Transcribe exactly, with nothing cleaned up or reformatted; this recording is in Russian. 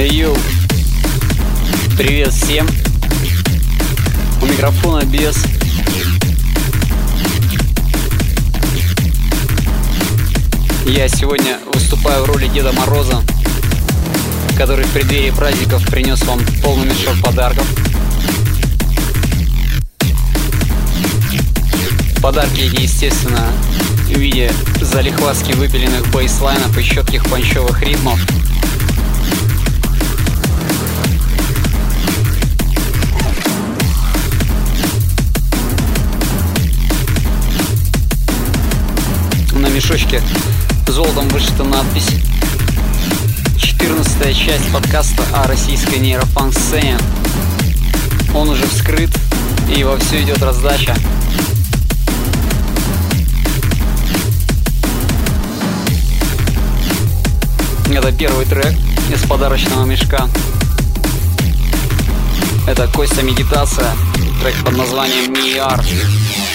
Йоу, привет всем. У микрофона Бес. Я сегодня выступаю в роли Деда Мороза, который в преддверии праздников принес вам полный мешок подарков. Подарки эти, естественно, в виде залихватски выпиленных бейслайнов и четких панчевых ритмов. На мешочке золотом вышита надпись: четырнадцатая часть подкаста о российской нейрофанк-сцене. Он уже вскрыт и вовсю идет раздача. Это первый трек из подарочного мешка. Это Костя Медитация, трек под названием Ми Ар.